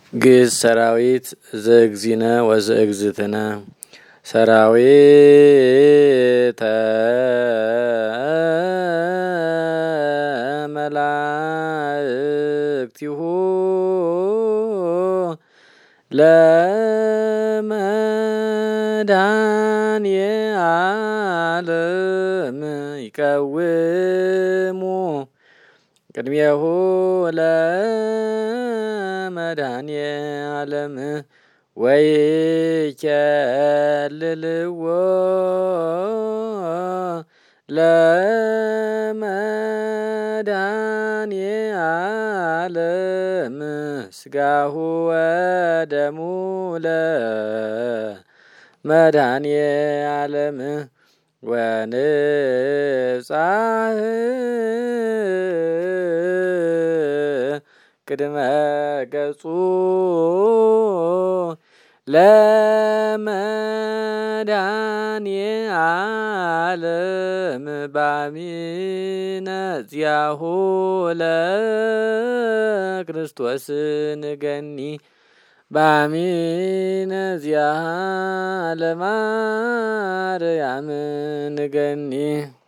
ግዕዝ ሰራዊት ዘእግዚእነ ወዘእግዝእትነ ሰራዊተ መላእክቲሁ ለመድኃኒየ ዓለም ይቀውሙ ቅድሜሁ ለመድኃኒየ ዓለም ወይኬልልዎ ለመድኃኒየ ዓለም ሥጋሁ ወደሙ ለመድኃኒየ ዓለም ወንብጻሕ ቅድመ ገጹ ለመድኃኒየ ዓለም በአሚነ ዚአሁ ለክርስቶስ ንገኒ በአሚነ ዚአሃ ለማርያም ንገኒ